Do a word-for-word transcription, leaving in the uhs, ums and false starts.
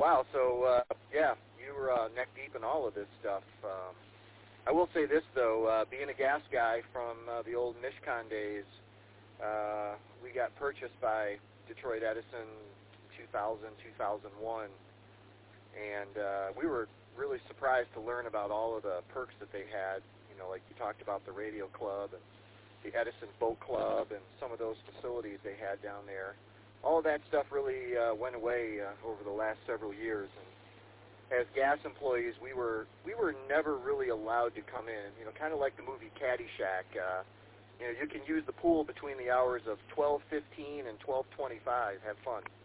wow. So, uh, yeah, you were uh, neck deep in all of this stuff. Um, I will say this, though, uh, being a gas guy from uh, the old Mishcon days, uh, we got purchased by Detroit Edison two thousand, two thousand one, and uh, we were really surprised to learn about all of the perks that they had. You know, like you talked about the Radio Club and the Edison Boat Club and some of those facilities they had down there. All of that stuff really uh, went away uh, over the last several years. And as gas employees, we were we were never really allowed to come in. You know, kind of like the movie Caddyshack. Uh, you know, you can use the pool between the hours of twelve fifteen and twelve twenty-five. Have fun.